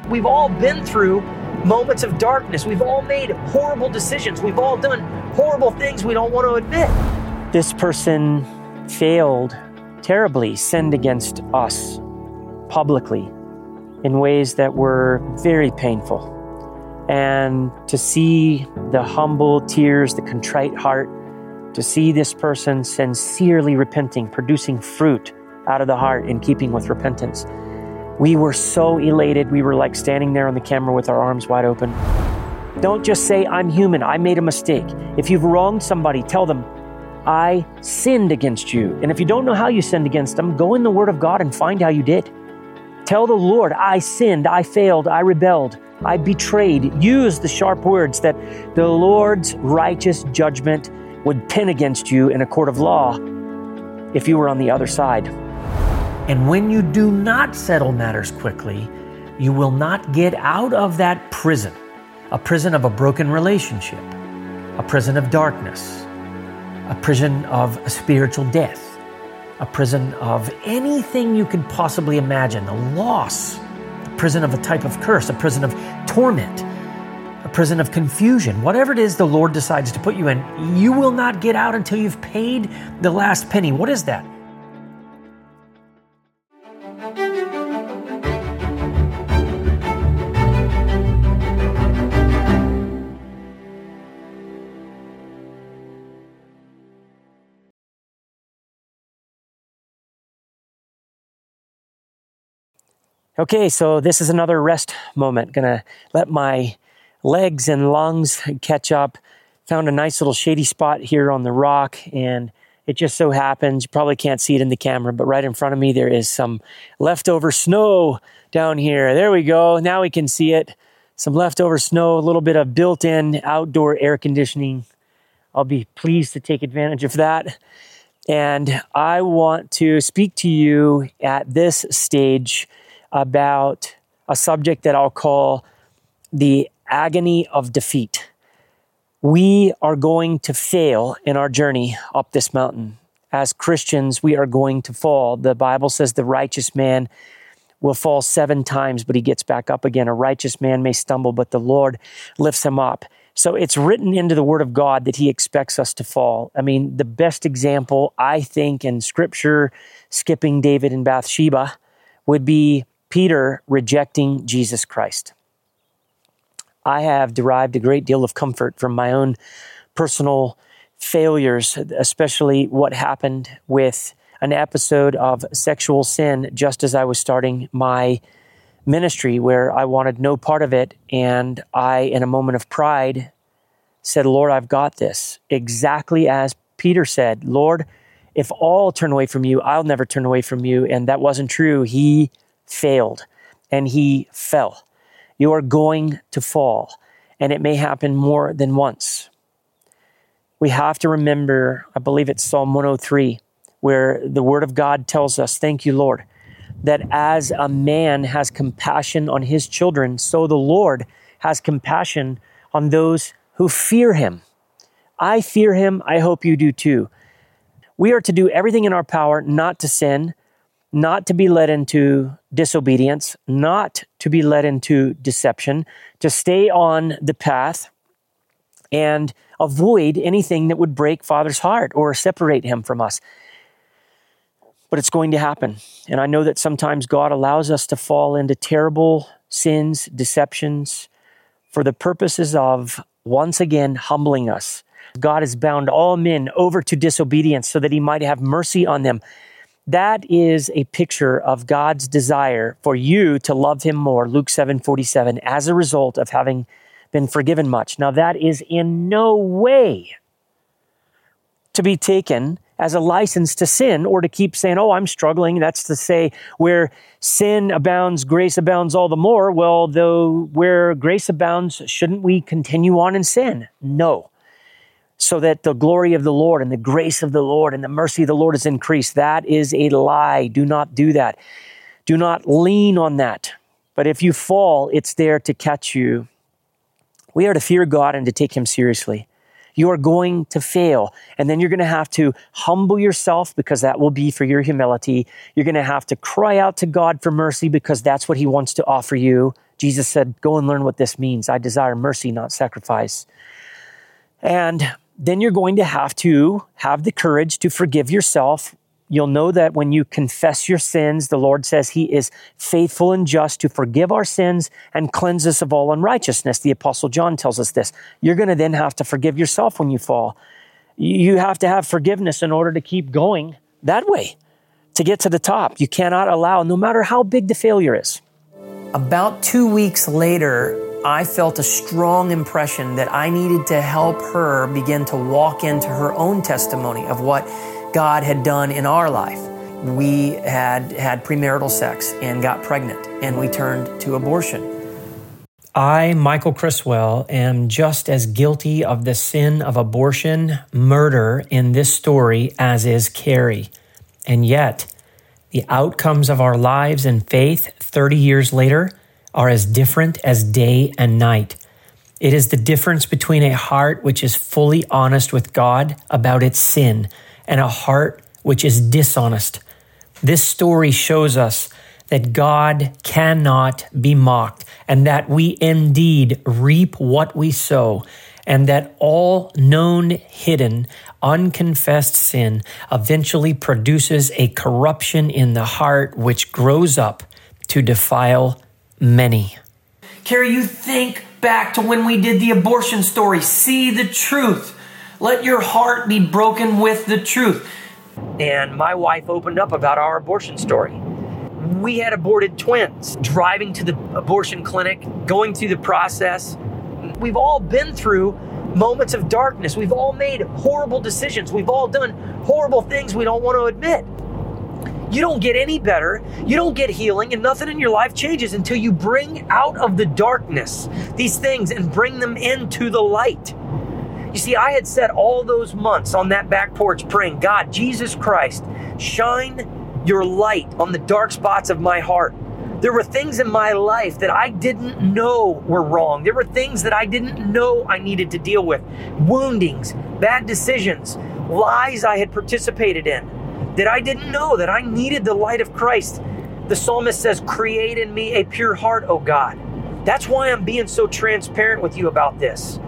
We've all been through moments of darkness. We've all made horrible decisions. We've all done horrible things we don't want to admit. This person failed terribly, sinned against us publicly in ways that were very painful. And to see the humble tears, the contrite heart, to see this person sincerely repenting, producing fruit out of the heart in keeping with repentance. We were so elated. We were like standing there on the camera with our arms wide open. Don't just say, I'm human, I made a mistake. If you've wronged somebody, tell them, I sinned against you. And if you don't know how you sinned against them, go in the Word of God and find how you did. Tell the Lord, I sinned, I failed, I rebelled, I betrayed. Use the sharp words that the Lord's righteous judgment would pin against you in a court of law if you were on the other side. And when you do not settle matters quickly, you will not get out of that prison, a prison of a broken relationship, a prison of darkness, a prison of a spiritual death, a prison of anything you could possibly imagine, a loss, a prison of a type of curse, a prison of torment, a prison of confusion. Whatever it is the Lord decides to put you in, you will not get out until you've paid the last penny. What is that? Okay, so this is another rest moment. Gonna let my legs and lungs catch up. Found a nice little shady spot here on the rock, and it just so happens, you probably can't see it in the camera, but right in front of me there is some leftover snow down here. There we go, now we can see it. Some leftover snow, a little bit of built-in outdoor air conditioning. I'll be pleased to take advantage of that. And I want to speak to you at this stage about a subject that I'll call the agony of defeat. We are going to fail in our journey up this mountain. As Christians, we are going to fall. The Bible says the righteous man will fall 7 times, but he gets back up again. A righteous man may stumble, but the Lord lifts him up. So it's written into the Word of God that he expects us to fall. I mean, the best example, I think, in Scripture, skipping David and Bathsheba, would be Peter rejecting Jesus Christ. I have derived a great deal of comfort from my own personal failures, especially what happened with an episode of sexual sin just as I was starting my ministry, where I wanted no part of it. And I, in a moment of pride, said, Lord, I've got this. Exactly as Peter said, Lord, if all turn away from you, I'll never turn away from you. And that wasn't true. He failed and he fell. You are going to fall, and it may happen more than once. We have to remember, I believe it's Psalm 103, where the Word of God tells us, thank you, Lord, that as a man has compassion on his children, so the Lord has compassion on those who fear him. I fear him. I hope you do too. We are to do everything in our power not to sin, not to be led into disobedience, not to be led into deception, to stay on the path and avoid anything that would break Father's heart or separate him from us. But it's going to happen. And I know that sometimes God allows us to fall into terrible sins, deceptions, for the purposes of, once again, humbling us. God has bound all men over to disobedience so that he might have mercy on them. That is a picture of God's desire for you to love him more, Luke 7:47, as a result of having been forgiven much. Now, that is in no way to be taken as a license to sin or to keep saying, oh, I'm struggling. That's to say, where sin abounds, grace abounds all the more. Well, though, where grace abounds, shouldn't we continue on in sin? No. So that the glory of the Lord and the grace of the Lord and the mercy of the Lord is increased. That is a lie. Do not do that. Do not lean on that. But if you fall, it's there to catch you. We are to fear God and to take him seriously. You are going to fail. And then you're going to have to humble yourself, because that will be for your humility. You're going to have to cry out to God for mercy, because that's what he wants to offer you. Jesus said, go and learn what this means. I desire mercy, not sacrifice. And then you're going to have the courage to forgive yourself. You'll know that when you confess your sins, the Lord says he is faithful and just to forgive our sins and cleanse us of all unrighteousness. The Apostle John tells us this. You're going to then have to forgive yourself when you fall. You have to have forgiveness in order to keep going that way, to get to the top. You cannot allow, no matter how big the failure is. About 2 weeks later, I felt a strong impression that I needed to help her begin to walk into her own testimony of what God had done in our life. We had premarital sex and got pregnant, and we turned to abortion. I, Michael Criswell, am just as guilty of the sin of abortion, murder in this story as is Carrie. And yet, the outcomes of our lives and faith 30 years later are as different as day and night. It is the difference between a heart which is fully honest with God about its sin and a heart which is dishonest. This story shows us that God cannot be mocked, and that we indeed reap what we sow, and that all known, hidden, unconfessed sin eventually produces a corruption in the heart which grows up to defile many. Carrie, you think back to when we did the abortion story. See the truth. Let your heart be broken with the truth. And my wife opened up about our abortion story. We had aborted twins, driving to the abortion clinic, going through the process. We've all been through moments of darkness. We've all made horrible decisions. We've all done horrible things we don't want to admit. You don't get any better. You don't get healing, and nothing in your life changes until you bring out of the darkness these things and bring them into the light. You see, I had said all those months on that back porch praying, God, Jesus Christ, shine your light on the dark spots of my heart. There were things in my life that I didn't know were wrong. There were things that I didn't know I needed to deal with. Woundings, bad decisions, lies I had participated in that I didn't know that I needed the light of Christ. The psalmist says, create in me a pure heart, O God. That's why I'm being so transparent with you about this.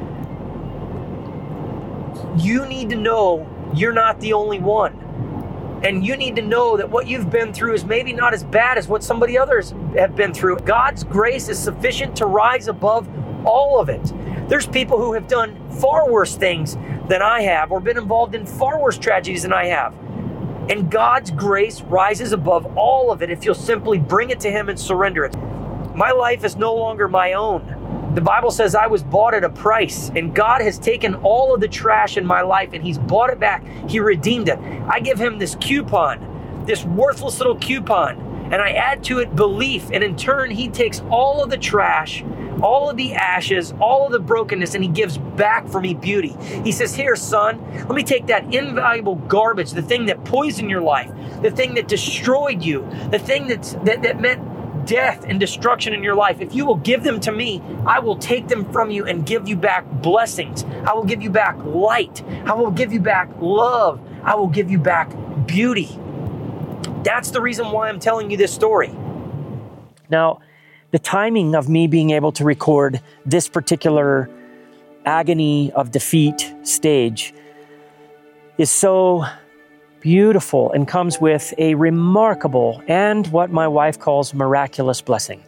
You need to know you're not the only one. And you need to know that what you've been through is maybe not as bad as what somebody others have been through. God's grace is sufficient to rise above all of it. There's people who have done far worse things than I have, or been involved in far worse tragedies than I have. And God's grace rises above all of it if you'll simply bring it to Him and surrender it. My life is no longer my own. The Bible says I was bought at a price, and God has taken all of the trash in my life and He's bought it back. He redeemed it. I give Him this coupon, this worthless little coupon, and I add to it belief. And in turn, He takes all of the trash, all of the ashes, all of the brokenness, and He gives back for me beauty. He says, here, son, let me take that invaluable garbage, the thing that poisoned your life, the thing that destroyed you, the thing that meant death and destruction in your life. If you will give them to me, I will take them from you and give you back blessings. I will give you back light. I will give you back love. I will give you back beauty. That's the reason why I'm telling you this story. Now, the timing of me being able to record this particular agony of defeat stage is so beautiful and comes with a remarkable and what my wife calls miraculous blessing.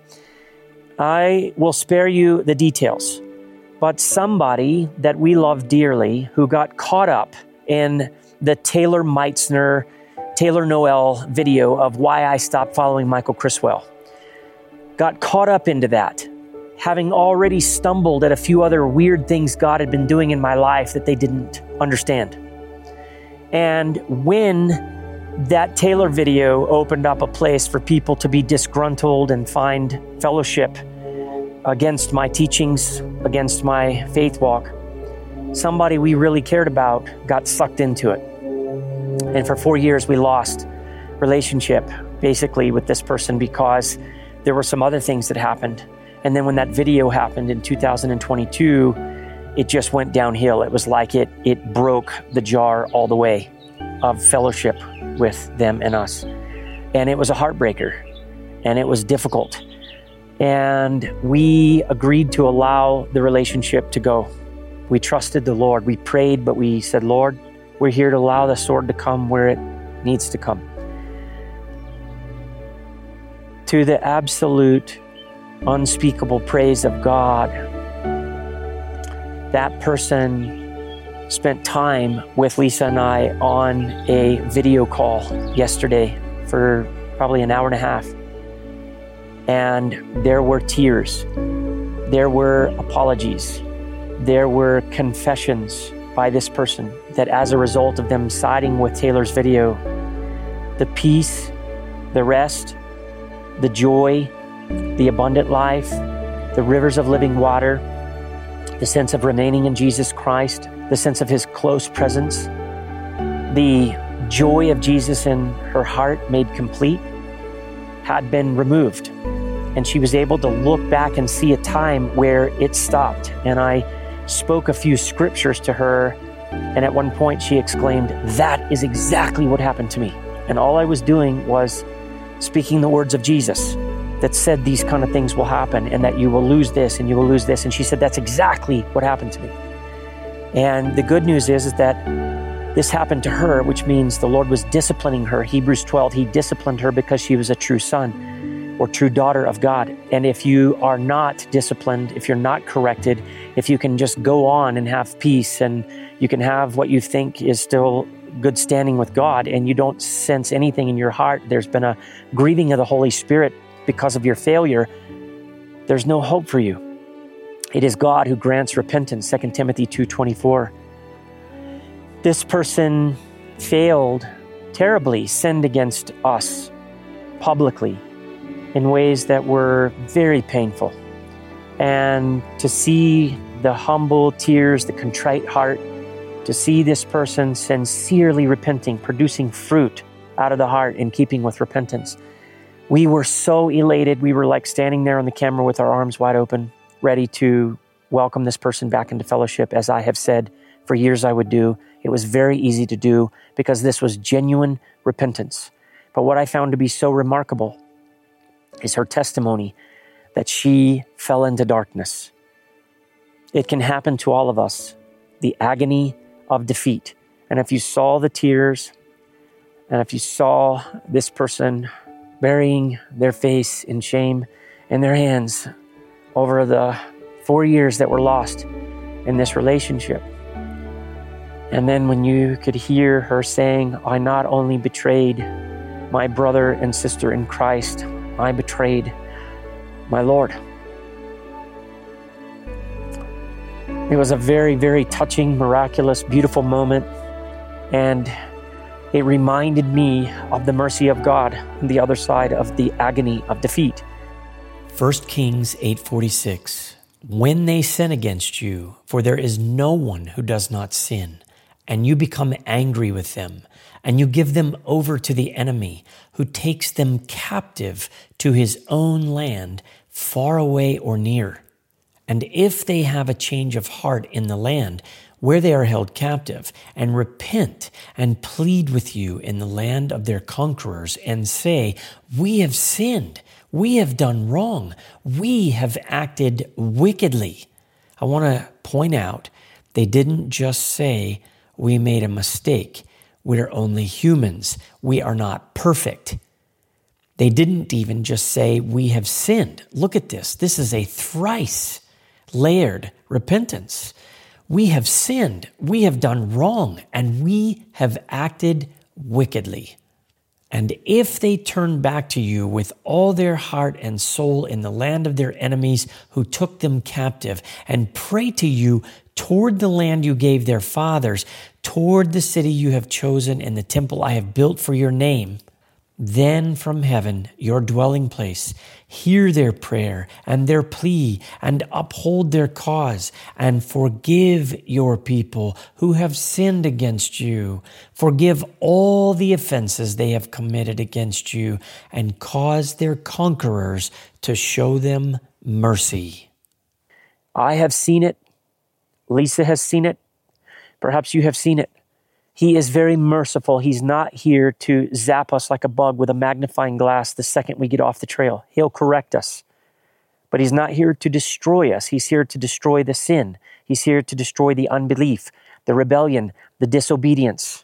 I will spare you the details, but somebody that we love dearly who got caught up in the Taylor Meitzner, Taylor Noel video of why I stopped following Michael Criswell, got caught up into that, having already stumbled at a few other weird things God had been doing in my life that they didn't understand. And when that Taylor video opened up a place for people to be disgruntled and find fellowship against my teachings, against my faith walk, somebody we really cared about got sucked into it. And for 4 years, we lost relationship basically with this person because there were some other things that happened. And then when that video happened in 2022, it just went downhill. It was like it broke the jar all the way of fellowship with them and us. And it was a heartbreaker, and it was difficult. And we agreed to allow the relationship to go. We trusted the Lord. We prayed, but we said, Lord, we're here to allow the sword to come where it needs to come. To the absolute, unspeakable praise of God, that person spent time with Lisa and I on a video call yesterday for probably an hour and a half. And there were tears. There were apologies. There were confessions by this person that as a result of them siding with Taylor's video, the peace, the rest, the joy, the abundant life, the rivers of living water, the sense of remaining in Jesus Christ, the sense of his close presence, the joy of Jesus in her heart made complete had been removed. And she was able to look back and see a time where it stopped. And I spoke a few scriptures to her, and at one point she exclaimed, "That is exactly what happened to me." And all I was doing was speaking the words of Jesus that said these kind of things will happen, and that you will lose this and you will lose this. And she said, that's exactly what happened to me. And the good news is that this happened to her, which means the Lord was disciplining her. Hebrews 12, he disciplined her because she was a true son or true daughter of God. And if you are not disciplined, if you're not corrected, if you can just go on and have peace and you can have what you think is still good standing with God, and you don't sense anything in your heart, there's been a grieving of the Holy Spirit because of your failure, there's no hope for you. It is God who grants repentance, 2 Timothy 2:24. This person failed terribly, sinned against us publicly in ways that were very painful. And to see the humble tears, the contrite heart, to see this person sincerely repenting, producing fruit out of the heart in keeping with repentance. We were so elated. We were like standing there on the camera with our arms wide open, ready to welcome this person back into fellowship, as I have said for years I would do. It was very easy to do because this was genuine repentance. But what I found to be so remarkable is her testimony that she fell into darkness. It can happen to all of us, the agony of defeat. And if you saw the tears, and if you saw this person burying their face in shame in their hands over the 4 years that were lost in this relationship. And then when you could hear her saying, I not only betrayed my brother and sister in Christ, I betrayed my Lord. It was a very, very touching, miraculous, beautiful moment. And it reminded me of the mercy of God on the other side of the agony of defeat. 1 Kings 8:46. When they sin against you, for there is no one who does not sin, and you become angry with them, and you give them over to the enemy, who takes them captive to his own land, far away or near. And if they have a change of heart in the land where they are held captive, and repent and plead with you in the land of their conquerors, and say, we have sinned, we have done wrong, we have acted wickedly. I want to point out, they didn't just say, we made a mistake. We're only humans. We are not perfect. They didn't even just say, we have sinned. Look at this. This is a thrice layered repentance. We have sinned, we have done wrong, and we have acted wickedly. And if they turn back to you with all their heart and soul in the land of their enemies who took them captive, and pray to you toward the land you gave their fathers, toward the city you have chosen and the temple I have built for your name, then from heaven, your dwelling place, hear their prayer and their plea, and uphold their cause, and forgive your people who have sinned against you. Forgive all the offenses they have committed against you, and cause their conquerors to show them mercy. I have seen it. Lisa has seen it. Perhaps you have seen it. He is very merciful. He's not here to zap us like a bug with a magnifying glass the second we get off the trail. He'll correct us. But he's not here to destroy us. He's here to destroy the sin. He's here to destroy the unbelief, the rebellion, the disobedience.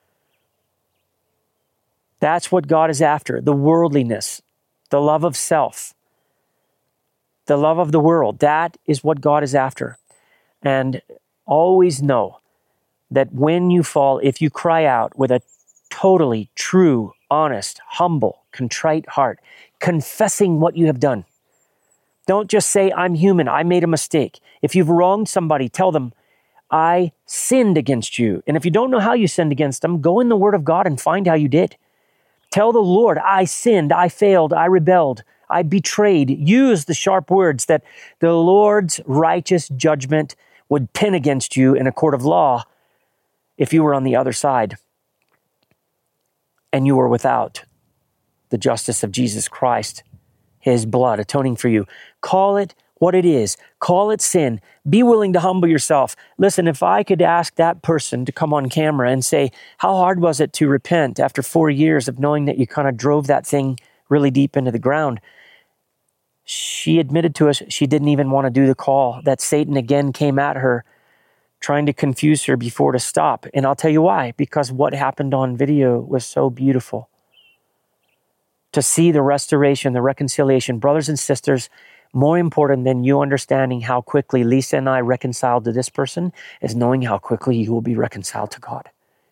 That's what God is after, the worldliness, the love of self, the love of the world. That is what God is after. And always know that when you fall, if you cry out with a totally true, honest, humble, contrite heart, confessing what you have done. Don't just say, I'm human, I made a mistake. If you've wronged somebody, tell them, I sinned against you. And if you don't know how you sinned against them, go in the Word of God and find how you did. Tell the Lord, I sinned, I failed, I rebelled, I betrayed. Use the sharp words that the Lord's righteous judgment would pin against you in a court of law if you were on the other side and you were without the justice of Jesus Christ, his blood atoning for you. Call it what it is. Call it sin. Be willing to humble yourself. Listen, if I could ask that person to come on camera and say, how hard was it to repent after 4 years of knowing that you kind of drove that thing really deep into the ground? She admitted to us she didn't even want to do the call, that Satan again came at her, trying to confuse her before to stop. And I'll tell you why, because what happened on video was so beautiful. To see the restoration, the reconciliation, brothers and sisters, more important than you understanding how quickly Lisa and I reconciled to this person is knowing how quickly you will be reconciled to God.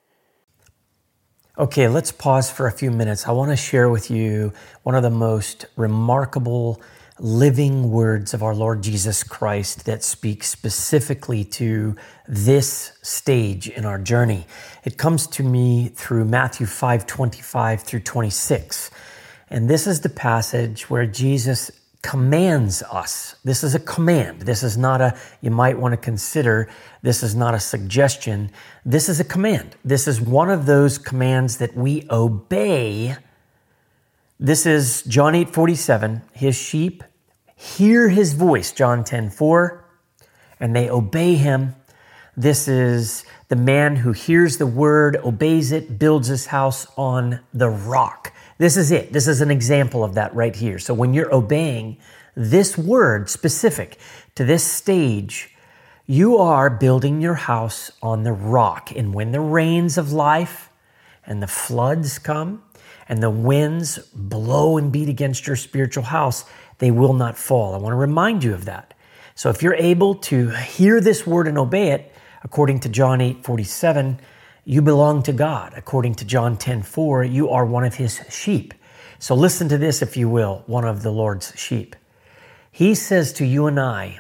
Okay, let's pause for a few minutes. I want to share with you one of the most remarkable living words of our Lord Jesus Christ that speaks specifically to this stage in our journey. It comes to me through Matthew 5:25 through 26. And this is the passage where Jesus commands us. This is a command. This is not a, you might want to consider, this is not a suggestion. This is a command. This is one of those commands that we obey. This is John 8:47. His sheep hear his voice, John 10:4, and they obey him. This is the man who hears the word, obeys it, builds his house on the rock. This is it. This is an example of that right here. So when you're obeying this word specific to this stage, you are building your house on the rock. And when the rains of life and the floods come and the winds blow and beat against your spiritual house, they will not fall. I want to remind you of that. So if you're able to hear this word and obey it, according to John 8:47, you belong to God. According to John 10:4, you are one of his sheep. So listen to this, if you will, one of the Lord's sheep. He says to you and I,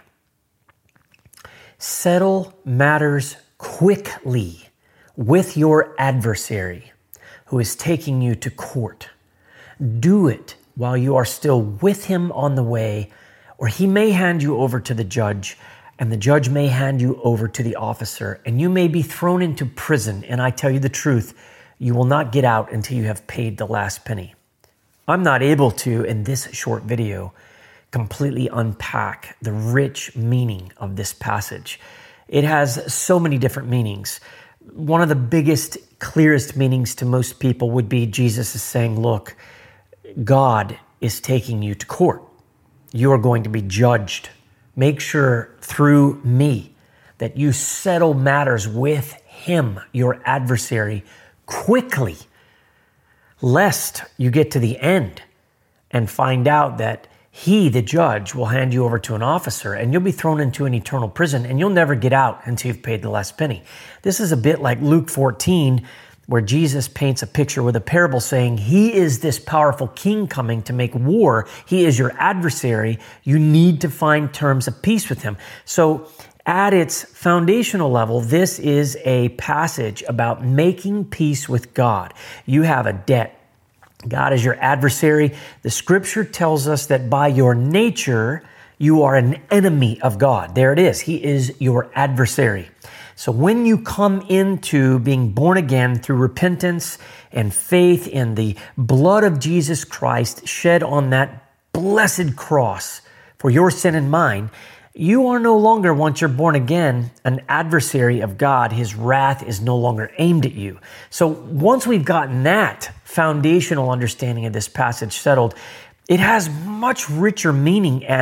settle matters quickly with your adversary who is taking you to court. Do it while you are still with him on the way, or he may hand you over to the judge, and the judge may hand you over to the officer, and you may be thrown into prison. And I tell you the truth, you will not get out until you have paid the last penny. I'm not able to, in this short video, completely unpack the rich meaning of this passage. It has so many different meanings. One of the biggest, clearest meanings to most people would be Jesus is saying, look, God is taking you to court. You are going to be judged. Make sure through me that you settle matters with him, your adversary, quickly, lest you get to the end and find out that he, the judge, will hand you over to an officer and you'll be thrown into an eternal prison and you'll never get out until you've paid the last penny. This is a bit like Luke 14, where Jesus paints a picture with a parable saying, he is this powerful king coming to make war. He is your adversary. You need to find terms of peace with him. So at its foundational level, this is a passage about making peace with God. You have a debt. God is your adversary. The scripture tells us that by your nature, you are an enemy of God. There it is. He is your adversary. So when you come into being born again through repentance and faith in the blood of Jesus Christ shed on that blessed cross for your sin and mine, you are no longer, once you're born again, an adversary of God. His wrath is no longer aimed at you. So once we've gotten that foundational understanding of this passage settled, it has much richer meaning and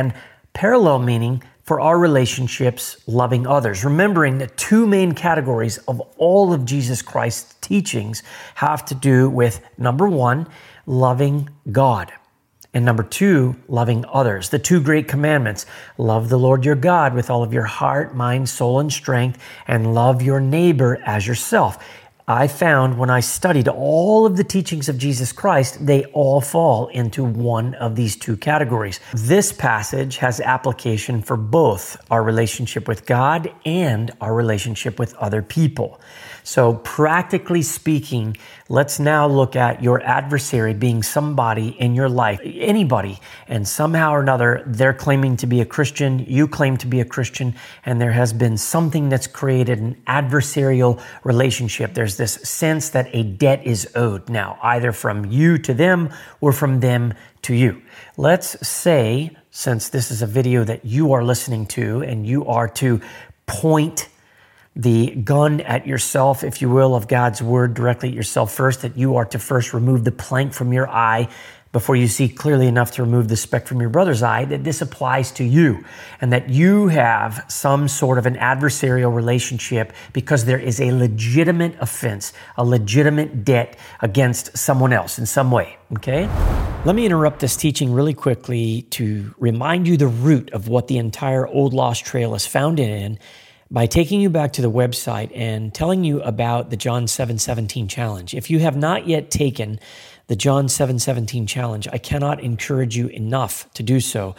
Parallel meaning for our relationships, loving others. Remembering that two main categories of all of Jesus Christ's teachings have to do with, number one, loving God. And number two, loving others. The two great commandments: love the Lord your God with all of your heart, mind, soul, and strength, and love your neighbor as yourself. I found when I studied all of the teachings of Jesus Christ, they all fall into one of these two categories. This passage has application for both our relationship with God and our relationship with other people. So practically speaking, let's now look at your adversary being somebody in your life, anybody, and somehow or another, they're claiming to be a Christian, you claim to be a Christian, and there has been something that's created an adversarial relationship. There's this sense that a debt is owed now, either from you to them or from them to you. Let's say, since this is a video that you are listening to and you are to point the gun at yourself, if you will, of God's word directly at yourself first, that you are to first remove the plank from your eye before you see clearly enough to remove the speck from your brother's eye, that this applies to you and that you have some sort of an adversarial relationship because there is a legitimate offense, a legitimate debt against someone else in some way, okay? Let me interrupt this teaching really quickly to remind you the root of what the entire Old Lost Trail is founded in by taking you back to the website and telling you about the John 7:17 challenge. If you have not yet taken the John 7:17 challenge, I cannot encourage you enough to do so.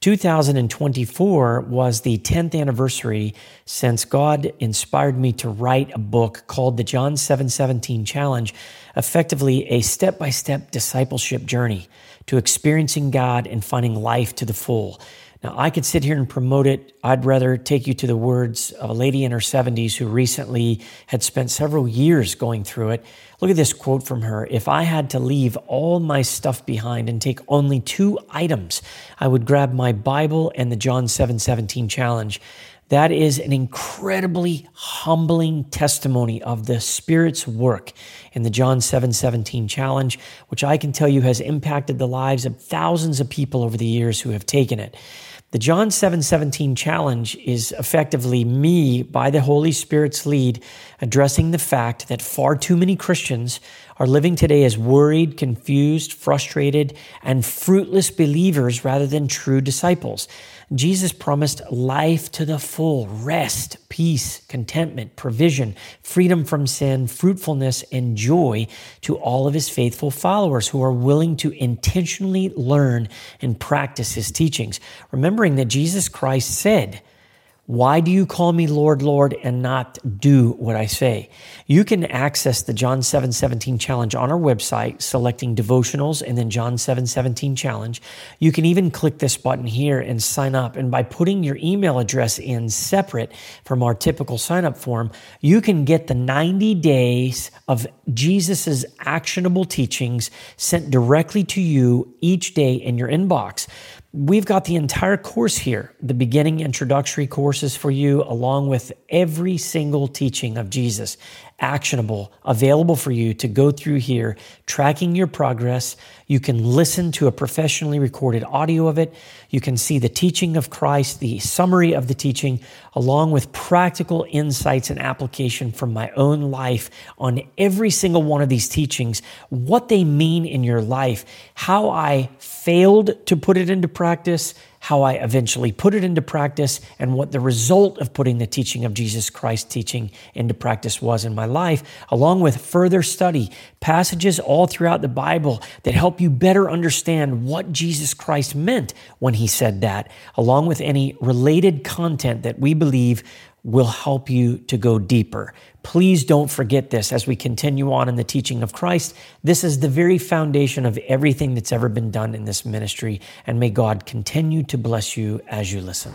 2024 was the 10th anniversary since God inspired me to write a book called the John 7:17 challenge, effectively a step-by-step discipleship journey to experiencing God and finding life to the full. Now, I could sit here and promote it. I'd rather take you to the words of a lady in her 70s who recently had spent several years going through it. Look at this quote from her. "If I had to leave all my stuff behind and take only 2 items, I would grab my Bible and the John 7:17 challenge." That is an incredibly humbling testimony of the Spirit's work in the John 7:17 challenge, which I can tell you has impacted the lives of thousands of people over the years who have taken it. The John 7:17 challenge is effectively me, by the Holy Spirit's lead, addressing the fact that far too many Christians are living today as worried, confused, frustrated, and fruitless believers rather than true disciples. Jesus promised life to the full, rest, peace, contentment, provision, freedom from sin, fruitfulness, and joy to all of his faithful followers who are willing to intentionally learn and practice his teachings. Remembering that Jesus Christ said, "Why do you call me Lord, Lord, and not do what I say?" You can access the John 7:17 challenge on our website, selecting devotionals and then John 7:17 challenge. You can even click this button here and sign up. And by putting your email address in separate from our typical sign up form, you can get the 90 days of Jesus's actionable teachings sent directly to you each day in your inbox. We've got the entire course here, the beginning introductory courses for you, along with every single teaching of Jesus, actionable, available for you to go through here, tracking your progress. You can listen to a professionally recorded audio of it. You can see the teaching of Christ, the summary of the teaching, along with practical insights and application from my own life on every single one of these teachings, what they mean in your life, how I failed to put it into practice, how I eventually put it into practice, and what the result of putting the teaching of Jesus Christ teaching into practice was in my life, along with further study, passages all throughout the Bible that help you better understand what Jesus Christ meant when he said that, along with any related content that we believe will help you to go deeper. Please don't forget this as we continue on in the teaching of Christ. This is the very foundation of everything that's ever been done in this ministry, and may God continue to bless you as you listen.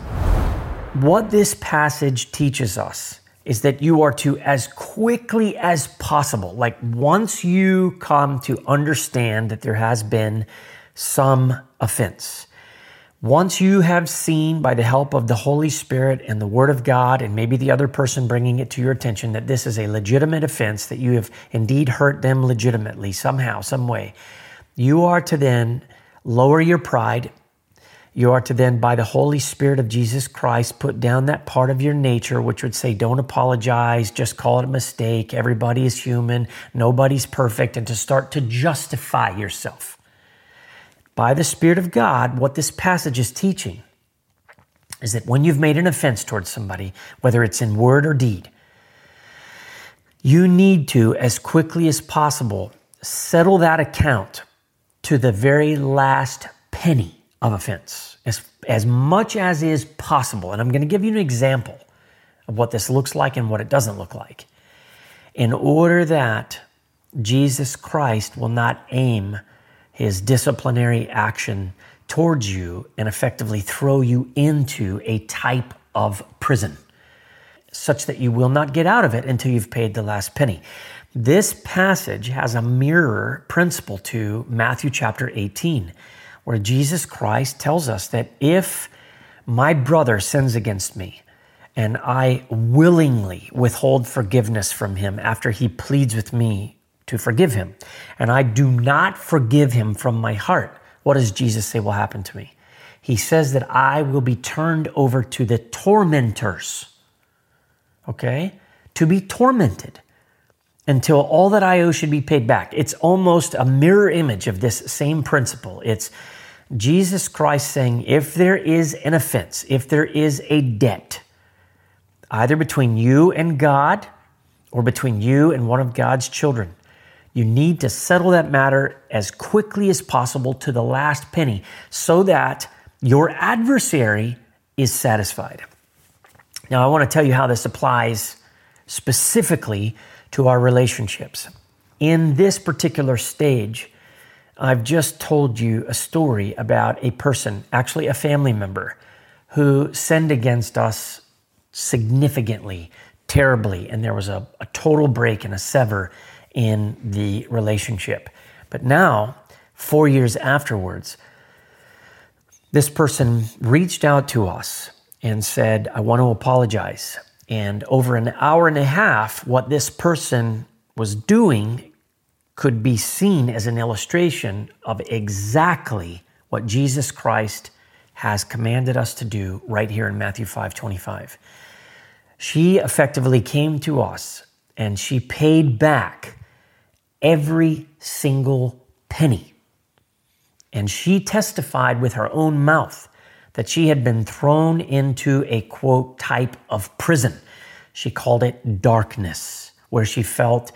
What this passage teaches us is that you are to, as quickly as possible, like once you come to understand that there has been some offense, once you have seen by the help of the Holy Spirit and the Word of God and maybe the other person bringing it to your attention that this is a legitimate offense, that you have indeed hurt them legitimately somehow, some way, you are to then lower your pride. You are to then, by the Holy Spirit of Jesus Christ, put down that part of your nature which would say, don't apologize, just call it a mistake. Everybody is human. Nobody's perfect. And to start to justify yourself. By the Spirit of God, what this passage is teaching is that when you've made an offense towards somebody, whether it's in word or deed, you need to, as quickly as possible, settle that account to the very last penny of offense, as much as is possible. And I'm going to give you an example of what this looks like and what it doesn't look like, in order that Jesus Christ will not aim his disciplinary action towards you and effectively throw you into a type of prison, such that you will not get out of it until you've paid the last penny. This passage has a mirror principle to Matthew chapter 18, where Jesus Christ tells us that if my brother sins against me and I willingly withhold forgiveness from him after he pleads with me to forgive him, and I do not forgive him from my heart, what does Jesus say will happen to me? He says that I will be turned over to the tormentors, okay? To be tormented until all that I owe should be paid back. It's almost a mirror image of this same principle. It's Jesus Christ saying, if there is an offense, if there is a debt, either between you and God or between you and one of God's children, you need to settle that matter as quickly as possible to the last penny so that your adversary is satisfied. Now, I want to tell you how this applies specifically to our relationships. In this particular stage, I've just told you a story about a person, actually a family member, who sinned against us significantly, terribly, and there was a total break and a sever in the relationship. But now, 4 years afterwards, this person reached out to us and said, I want to apologize. And over an hour and a half, what this person was doing could be seen as an illustration of exactly what Jesus Christ has commanded us to do right here in Matthew 5:25. She effectively came to us and she paid back every single penny. And she testified with her own mouth that she had been thrown into a, quote, type of prison. She called it darkness, where she felt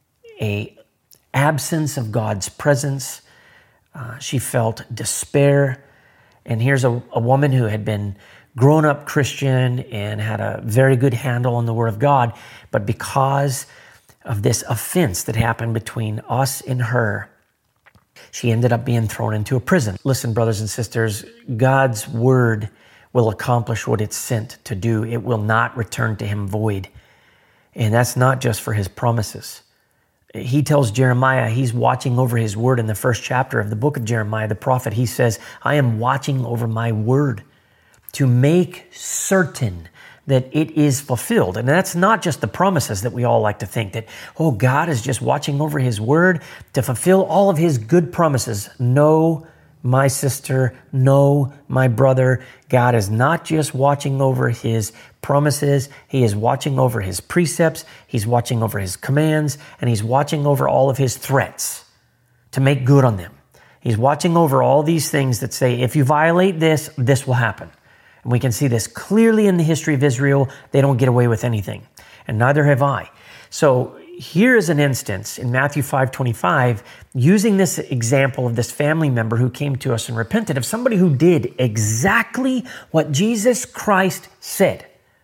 a absence of God's presence. She felt despair. And here's a woman who had been grown up Christian and had a very good handle on the Word of God. But because of this offense that happened between us and her, she ended up being thrown into a prison. Listen, brothers and sisters, God's Word will accomplish what it's sent to do. It will not return to him void. And that's not just for his promises. He tells Jeremiah, he's watching over his word in the first chapter of the book of Jeremiah, the prophet. He says, I am watching over my word to make certain that it is fulfilled. And that's not just the promises that we all like to think that, oh, God is just watching over his word to fulfill all of his good promises. No, my sister, no, my brother, God is not just watching over his promises. He is watching over his precepts. He's watching over his commands, and he's watching over all of his threats to make good on them. He's watching over all these things that say, if you violate this, this will happen. And we can see this clearly in the history of Israel. They don't get away with anything, and neither have I. So here is an instance in Matthew 5:25, using this example of this family member who came to us and repented, of somebody who did exactly what Jesus Christ said.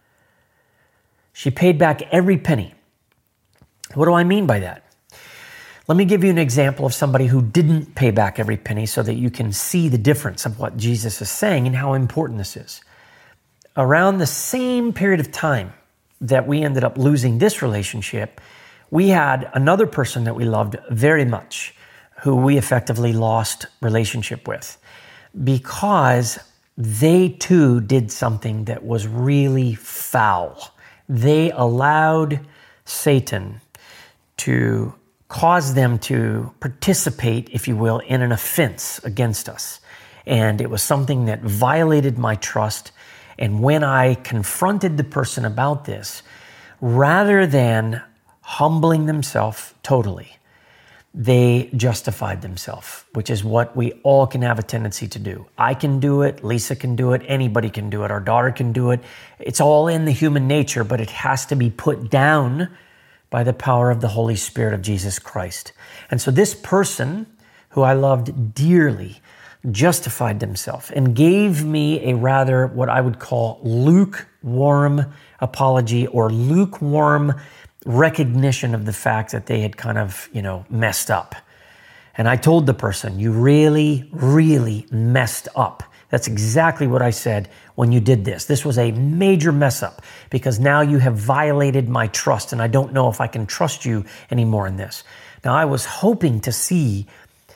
She paid back every penny. What do I mean by that? Let me give you an example of somebody who didn't pay back every penny so that you can see the difference of what Jesus is saying and how important this is. Around the same period of time that we ended up losing this relationship, we had another person that we loved very much who we effectively lost relationship with because they too did something that was really foul. They allowed Satan to cause them to participate, if you will, in an offense against us. and it was something that violated my trust. And when I confronted the person about this, rather than humbling themselves totally, they justified themselves, which is what we all can have a tendency to do. I can do it. Lisa can do it. Anybody can do it. Our daughter can do it. It's all in the human nature, but it has to be put down by the power of the Holy Spirit of Jesus Christ. And so this person, who I loved dearly, justified themselves and gave me a rather, what I would call, lukewarm apology or lukewarm recognition of the fact that they had kind of, messed up. And I told the person, you really, really messed up. That's exactly what I said when you did this. This was a major mess up because now you have violated my trust and I don't know if I can trust you anymore in this. Now, I was hoping to see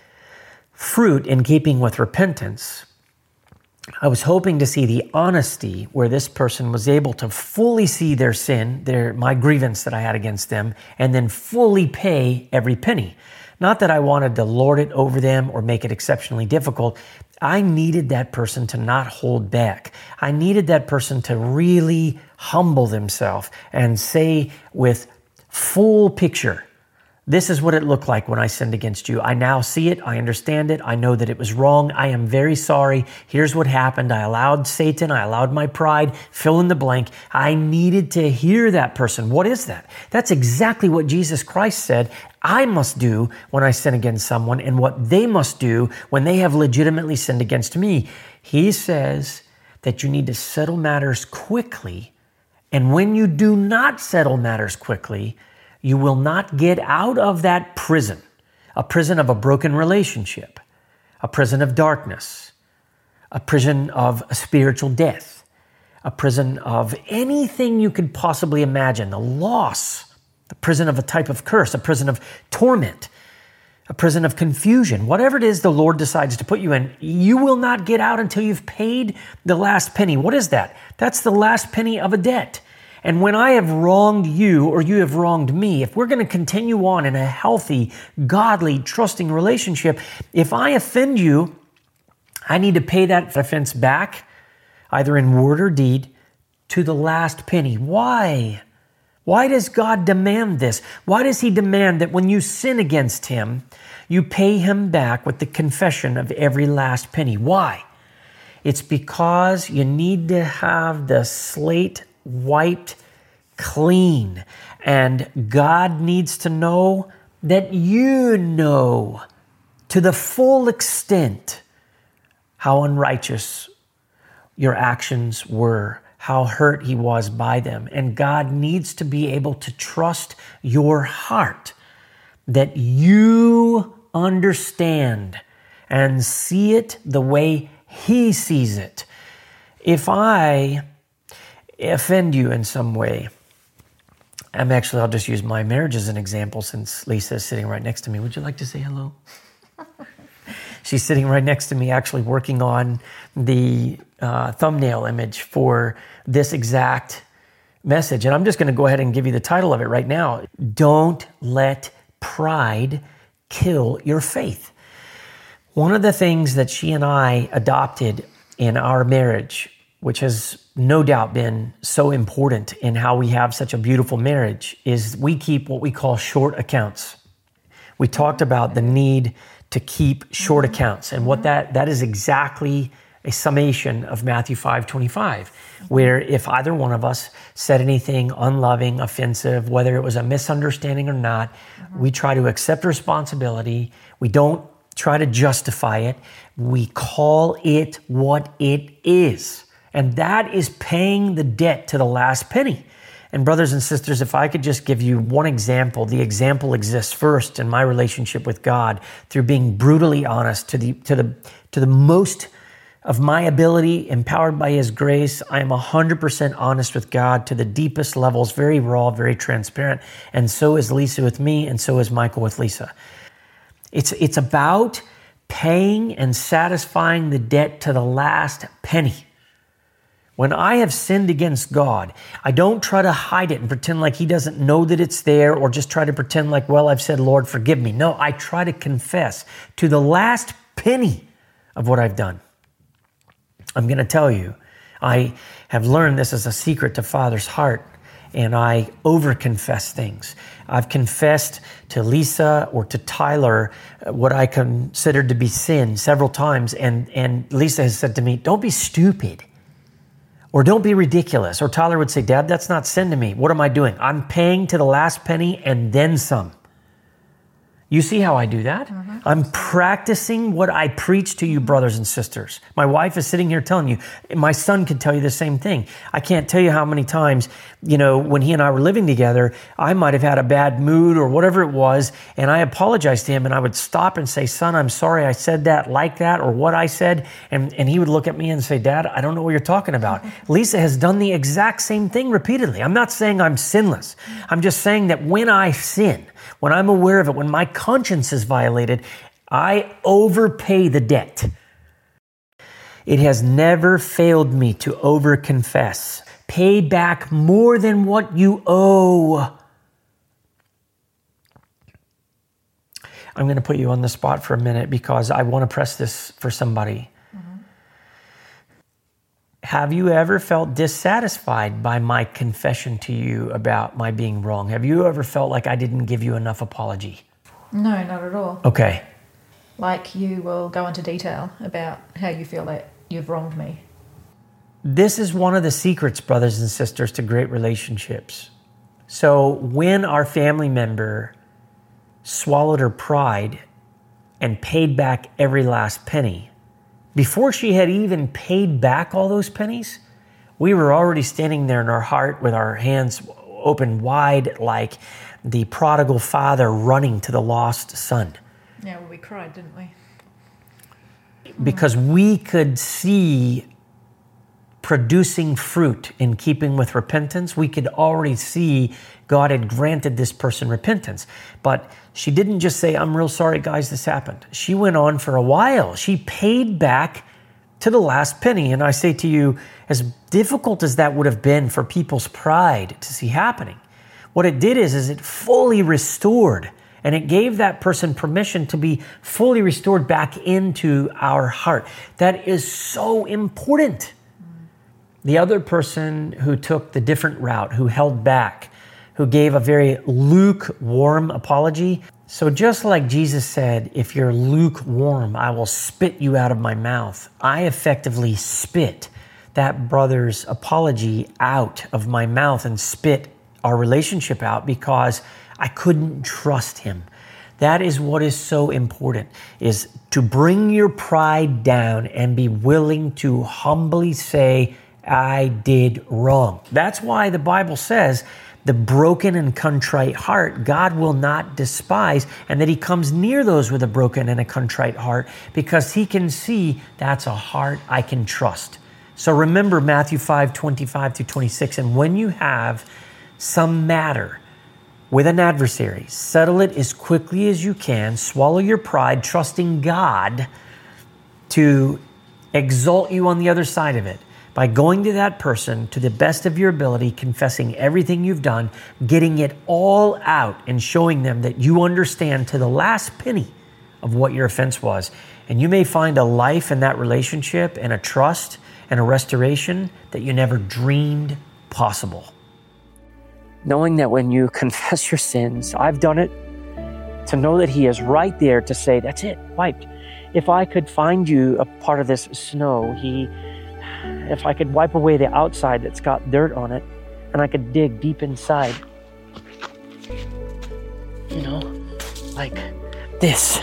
fruit in keeping with repentance. I was hoping to see the honesty where this person was able to fully see their sin, my grievance that I had against them, and then fully pay every penny. Not that I wanted to lord it over them or make it exceptionally difficult. I needed that person to not hold back. I needed that person to really humble themselves and say with full picture, this is what it looked like when I sinned against you. I now see it. I understand it. I know that it was wrong. I am very sorry. Here's what happened. I allowed Satan. I allowed my pride. Fill in the blank. I needed to hear that person. What is that? That's exactly what Jesus Christ said I must do when I sin against someone and what they must do when they have legitimately sinned against me. He says that you need to settle matters quickly. And when you do not settle matters quickly, you will not get out of that prison, a prison of a broken relationship, a prison of darkness, a prison of spiritual death, a prison of anything you could possibly imagine, the loss, the prison of a type of curse, a prison of torment, a prison of confusion. Whatever it is the Lord decides to put you in, you will not get out until you've paid the last penny. What is that? That's the last penny of a debt. And when I have wronged you or you have wronged me, if we're going to continue on in a healthy, godly, trusting relationship, if I offend you, I need to pay that offense back, either in word or deed, to the last penny. Why? Why does God demand this? Why does He demand that when you sin against Him, you pay Him back with the confession of every last penny? Why? It's because you need to have the slate wiped clean. And God needs to know that you know to the full extent how unrighteous your actions were, how hurt He was by them. And God needs to be able to trust your heart that you understand and see it the way He sees it. If I offend you in some way, I'll just use my marriage as an example since Lisa is sitting right next to me. Would you like to say hello? She's sitting right next to me actually working on the thumbnail image for this exact message. And I'm just going to go ahead and give you the title of it right now. Don't let pride kill your faith. One of the things that she and I adopted in our marriage, which has no doubt been so important in how we have such a beautiful marriage, is we keep what we call short accounts. We talked about the need to keep short accounts, and what that is exactly a summation of Matthew 5:25, where if either one of us said anything unloving, offensive, whether it was a misunderstanding or not, we try to accept responsibility. We don't try to justify it. We call it what it is. And that is paying the debt to the last penny. And brothers and sisters, if I could just give you one example, the example exists first in my relationship with God through being brutally honest to the most of my ability, empowered by His grace. I am 100% honest with God to the deepest levels, very raw, very transparent. And so is Lisa with me, and so is Michael with Lisa. It's about paying and satisfying the debt to the last penny. When I have sinned against God, I don't try to hide it and pretend like He doesn't know that it's there, or just try to pretend like, well, I've said, Lord, forgive me. No, I try to confess to the last penny of what I've done. I'm going to tell you, I have learned this is a secret to Father's heart, and I over-confess things. I've confessed to Lisa or to Tyler what I considered to be sin several times, and Lisa has said to me, don't be stupid, or don't be ridiculous. Or Tyler would say, Dad, that's not sin to me. What am I doing? I'm paying to the last penny and then some. You see how I do that? Mm-hmm. I'm practicing what I preach to you, brothers and sisters. My wife is sitting here telling you. My son could tell you the same thing. I can't tell you how many times, when he and I were living together, I might have had a bad mood or whatever it was, and I apologized to him, and I would stop and say, son, I'm sorry I said that like that, or what I said, and he would look at me and say, Dad, I don't know what you're talking about. Lisa has done the exact same thing repeatedly. I'm not saying I'm sinless. I'm just saying that when I sin, when I'm aware of it, when my conscience is violated, I overpay the debt. It has never failed me to overconfess. Pay back more than what you owe. I'm going to put you on the spot for a minute because I want to press this for somebody. Have you ever felt dissatisfied by my confession to you about my being wrong? Have you ever felt like I didn't give you enough apology? No, not at all. Okay. Like you will go into detail about how you feel that you've wronged me. This is one of the secrets, brothers and sisters, to great relationships. So when our family member swallowed her pride and paid back every last penny, before she had even paid back all those pennies, we were already standing there in our heart with our hands open wide like the prodigal father running to the lost son. Yeah, well, we cried, didn't we? Because we could see producing fruit in keeping with repentance. We could already see God had granted this person repentance. But she didn't just say, I'm real sorry, guys, this happened. She went on for a while. She paid back to the last penny. And I say to you, as difficult as that would have been for people's pride to see happening, what it did is it fully restored, and it gave that person permission to be fully restored back into our heart. That is so important. The other person who took the different route, who held back, who gave a very lukewarm apology. So just like Jesus said, if you're lukewarm, I will spit you out of my mouth. I effectively spit that brother's apology out of my mouth and spit our relationship out because I couldn't trust him. That is what is so important, is to bring your pride down and be willing to humbly say, I did wrong. That's why the Bible says the broken and contrite heart God will not despise, and that he comes near those with a broken and a contrite heart because he can see that's a heart I can trust. So remember Matthew 5:25-26, and when you have some matter with an adversary, settle it as quickly as you can, swallow your pride, trusting God to exalt you on the other side of it. By going to that person to the best of your ability, confessing everything you've done, getting it all out and showing them that you understand to the last penny of what your offense was. And you may find a life in that relationship and a trust and a restoration that you never dreamed possible. Knowing that when you confess your sins, I've done it, to know that he is right there to say, that's it, wiped. If I could find you a part of this snow, if I could wipe away the outside that's got dirt on it, and I could dig deep inside, like this.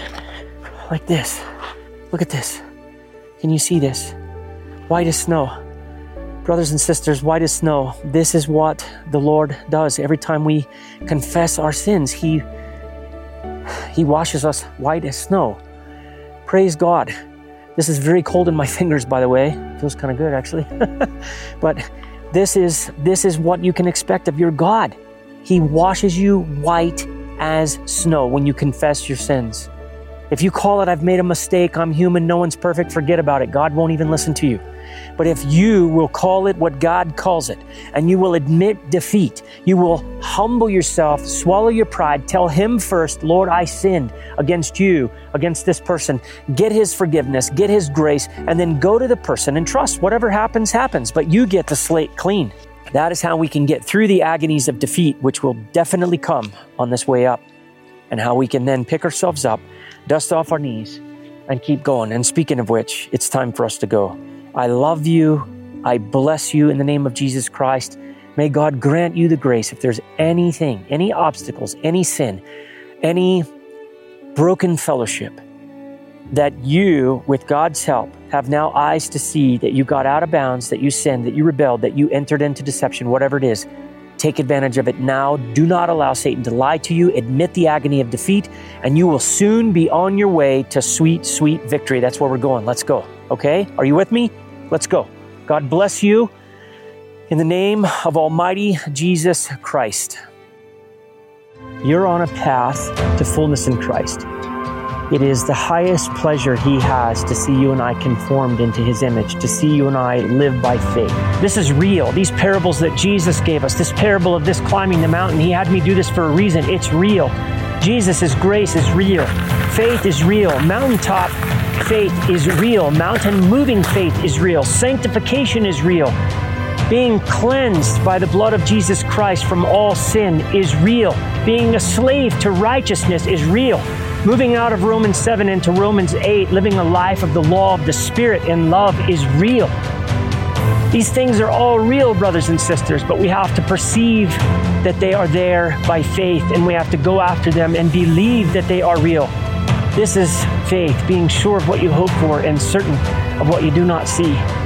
Look at this. Can you see this? White as snow. Brothers and sisters, white as snow. This is what the Lord does. Every time we confess our sins, He washes us white as snow. Praise God. This is very cold in my fingers, by the way. Feels kind of good, actually. But this is what you can expect of your God. He washes you white as snow when you confess your sins. If you call it, I've made a mistake, I'm human, no one's perfect, forget about it. God won't even listen to you. But if you will call it what God calls it, and you will admit defeat, you will humble yourself, swallow your pride, tell Him first, Lord, I sinned against you, against this person, get His forgiveness, get His grace, and then go to the person and trust whatever happens, happens, but you get the slate clean. That is how we can get through the agonies of defeat, which will definitely come on this way up, and how we can then pick ourselves up, dust off our knees, and keep going. And speaking of which, it's time for us to go. I love you. I bless you in the name of Jesus Christ. May God grant you the grace. If there's anything, any obstacles, any sin, any broken fellowship, that you, with God's help, have now eyes to see that you got out of bounds, that you sinned, that you rebelled, that you entered into deception, whatever it is, take advantage of it now. Do not allow Satan to lie to you. Admit the agony of defeat, and you will soon be on your way to sweet, sweet victory. That's where we're going. Let's go. Okay? Are you with me? Let's go. God bless you in the name of Almighty Jesus Christ. You're on a path to fullness in Christ. It is the highest pleasure He has to see you and I conformed into His image, to see you and I live by faith. This is real. These parables that Jesus gave us, this parable of this climbing the mountain, He had me do this for a reason. It's real. Jesus' grace is real. Faith is real. Mountaintop faith is real. Mountain moving faith is real. Sanctification is real. Being cleansed by the blood of Jesus Christ from all sin is real. Being a slave to righteousness is real. Moving out of Romans 7 into Romans 8, living a life of the law of the Spirit in love is real. These things are all real, brothers and sisters, but we have to perceive that they are there by faith, and we have to go after them and believe that they are real. This is faith, being sure of what you hope for and certain of what you do not see.